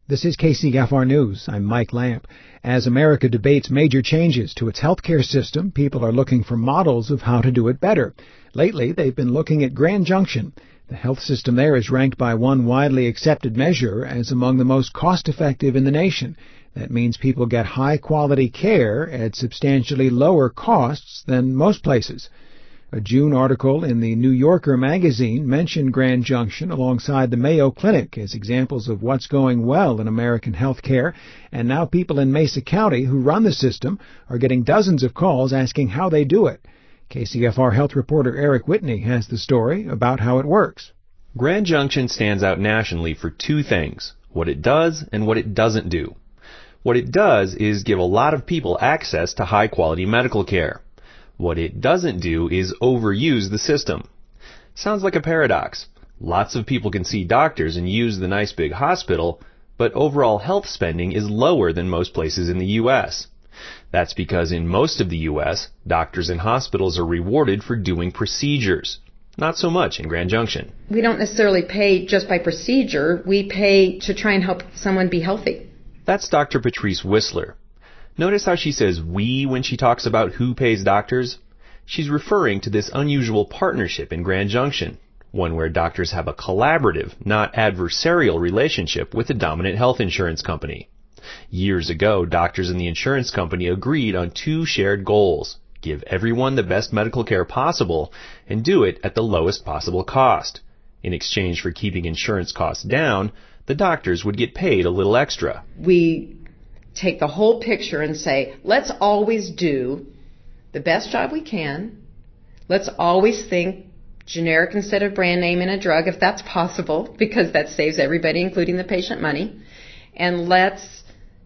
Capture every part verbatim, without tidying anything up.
This is K C F R News. I'm Mike Lamp. As America debates major changes to its healthcare system, people are looking for models of how to do it better. Lately, they've been looking at Grand Junction. The health system there is ranked by one widely accepted measure as among the most cost-effective in the nation. That means people get high-quality care at substantially lower costs than most places. A June article in the New Yorker magazine mentioned Grand Junction alongside the Mayo Clinic as examples of what's going well in American health care, and now people in Mesa County who run the system are getting dozens of calls asking how they do it. K C F R health reporter Eric Whitney has the story about how it works. Grand Junction stands out nationally for two things: what it does and what it doesn't do. What it does is give a lot of people access to high-quality medical care. What it doesn't do is overuse the system. Sounds like a paradox. Lots of people can see doctors and use the nice big hospital, but overall health spending is lower than most places in the U S. That's because in most of the U S, doctors and hospitals are rewarded for doing procedures. Not so much in Grand Junction. We don't necessarily pay just by procedure. We pay to try and help someone be healthy. That's Doctor Patrice Whistler. Notice how she says we when she talks about who pays doctors? She's referring to this unusual partnership in Grand Junction, one where doctors have a collaborative, not adversarial relationship with the dominant health insurance company. Years ago, doctors and the insurance company agreed on two shared goals: give everyone the best medical care possible and do it at the lowest possible cost. In exchange for keeping insurance costs down, the doctors would get paid a little extra. We take the whole picture and say, let's always do the best job we can. Let's always think generic instead of brand name in a drug, if that's possible, because that saves everybody, including the patient, money. And let's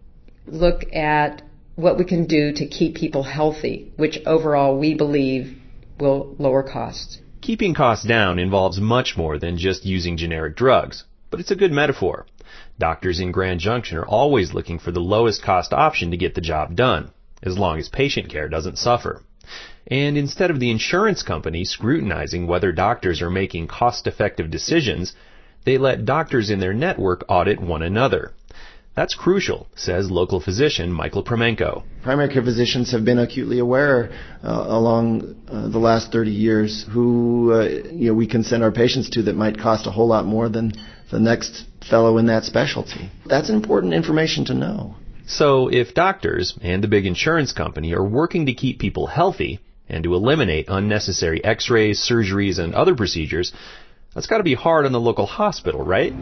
look at what we can do to keep people healthy, which overall we believe will lower costs. Keeping costs down involves much more than just using generic drugs, but it's a good metaphor. Doctors in Grand Junction are always looking for the lowest cost option to get the job done, as long as patient care doesn't suffer. And instead of the insurance company scrutinizing whether doctors are making cost-effective decisions, they let doctors in their network audit one another. That's crucial, says local physician Michael Promenko. Primary care physicians have been acutely aware uh, along uh, the last thirty years who uh, you know, we can send our patients to that might cost a whole lot more than the next fellow in that specialty. That's important information to know. So if doctors and the big insurance company are working to keep people healthy and to eliminate unnecessary x-rays, surgeries, and other procedures, that's got to be hard on the local hospital, right?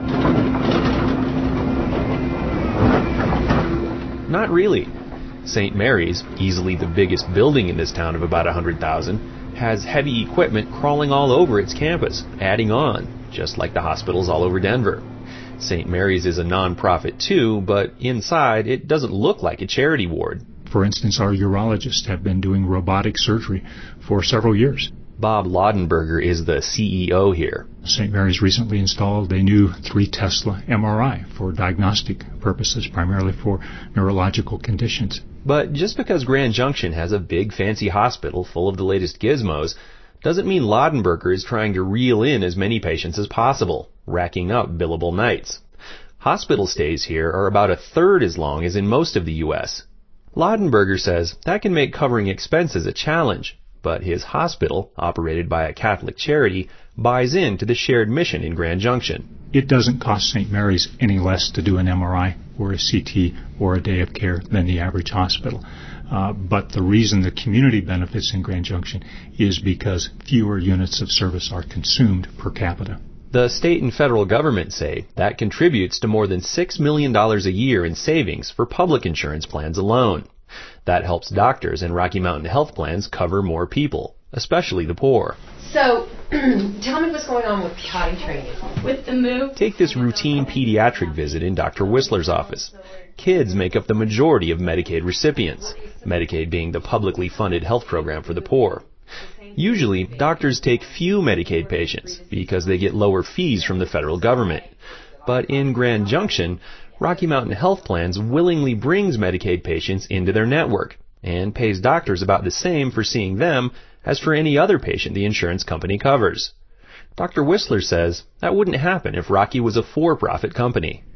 Not really. Saint Mary's, easily the biggest building in this town of about one hundred thousand, has heavy equipment crawling all over its campus, adding on, just like the hospitals all over Denver. Saint Mary's is a non-profit too, but inside it doesn't look like a charity ward. For instance, our urologists have been doing robotic surgery for several years. Bob Laudenberger is the C E O here. Saint Mary's recently installed a new three Tesla M R I for diagnostic purposes, primarily for neurological conditions. But just because Grand Junction has a big fancy hospital full of the latest gizmos doesn't mean Laudenberger is trying to reel in as many patients as possible, racking up billable nights. Hospital stays here are about a third as long as in most of the U S. Laudenberger says that can make covering expenses a challenge, but his hospital, operated by a Catholic charity, buys into the shared mission in Grand Junction. It doesn't cost Saint Mary's any less to do an M R I or a C T or a day of care than the average hospital. Uh, but the reason the community benefits in Grand Junction is because fewer units of service are consumed per capita. The state and federal government say that contributes to more than six million dollars a year in savings for public insurance plans alone. That helps doctors and Rocky Mountain health plans cover more people, especially the poor. So, tell me what's going on with potty training. With the move. Take this routine pediatric visit in Doctor Whistler's office. Kids make up the majority of Medicaid recipients, Medicaid being the publicly funded health program for the poor. Usually, doctors take few Medicaid patients because they get lower fees from the federal government. But in Grand Junction, Rocky Mountain Health Plans willingly brings Medicaid patients into their network and pays doctors about the same for seeing them as for any other patient the insurance company covers. Doctor Whistler says that wouldn't happen if Rocky was a for-profit company.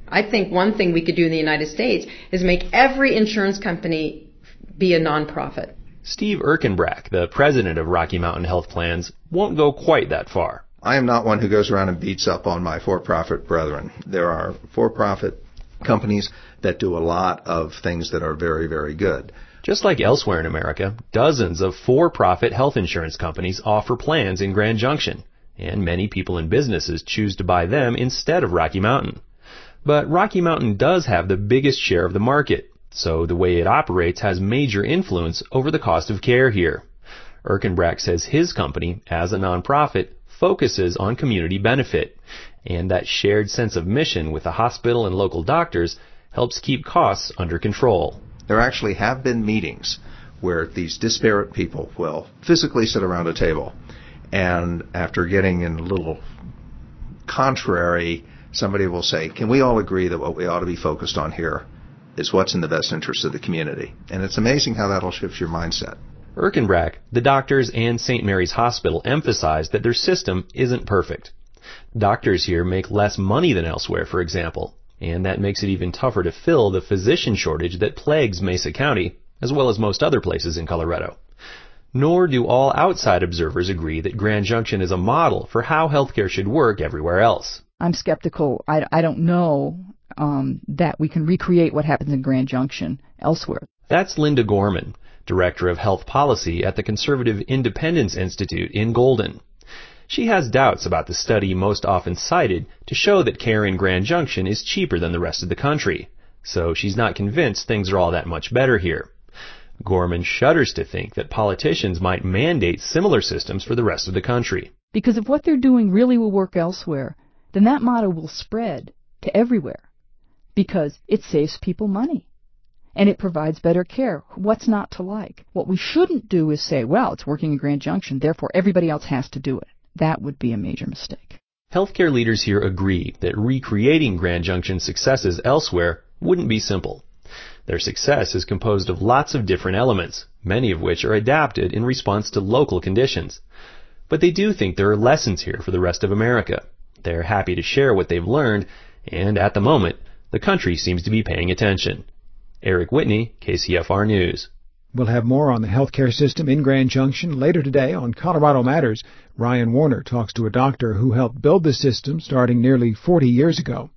I think one thing we could do in the United States is make every insurance company be a nonprofit. Steve Erkenbrack, the president of Rocky Mountain Health Plans, won't go quite that far. I am not one who goes around and beats up on my for-profit brethren. There are for-profit companies that do a lot of things that are very, very good. Just like elsewhere in America, dozens of for-profit health insurance companies offer plans in Grand Junction, and many people and businesses choose to buy them instead of Rocky Mountain. But Rocky Mountain does have the biggest share of the market, so the way it operates has major influence over the cost of care here. Erkenbrack says his company, as a nonprofit, focuses on community benefit, and that shared sense of mission with the hospital and local doctors helps keep costs under control. There actually have been meetings where these disparate people will physically sit around a table, and after getting in a little contrary, somebody will say, can we all agree that what we ought to be focused on here is what's in the best interest of the community? And it's amazing how that'll shift your mindset. Erkenbrack, the doctors, and Saint Mary's Hospital emphasize that their system isn't perfect. Doctors here make less money than elsewhere, for example, and that makes it even tougher to fill the physician shortage that plagues Mesa County, as well as most other places in Colorado. Nor do all outside observers agree that Grand Junction is a model for how healthcare should work everywhere else. I'm skeptical. I, I don't know um, that we can recreate what happens in Grand Junction elsewhere. That's Linda Gorman, Director of Health Policy at the Conservative Independence Institute in Golden. She has doubts about the study most often cited to show that care in Grand Junction is cheaper than the rest of the country, so she's not convinced things are all that much better here. Gorman shudders to think that politicians might mandate similar systems for the rest of the country. Because if what they're doing really will work elsewhere, then that motto will spread to everywhere, because it saves people money. And it provides better care. What's not to like? What we shouldn't do is say, well, it's working in Grand Junction, therefore everybody else has to do it. That would be a major mistake. Healthcare leaders here agree that recreating Grand Junction's successes elsewhere wouldn't be simple. Their success is composed of lots of different elements, many of which are adapted in response to local conditions. But they do think there are lessons here for the rest of America. They're happy to share what they've learned, and at the moment, the country seems to be paying attention. Eric Whitney, K C F R News. We'll have more on the healthcare system in Grand Junction later today on Colorado Matters. Ryan Warner talks to a doctor who helped build the system starting nearly forty years ago.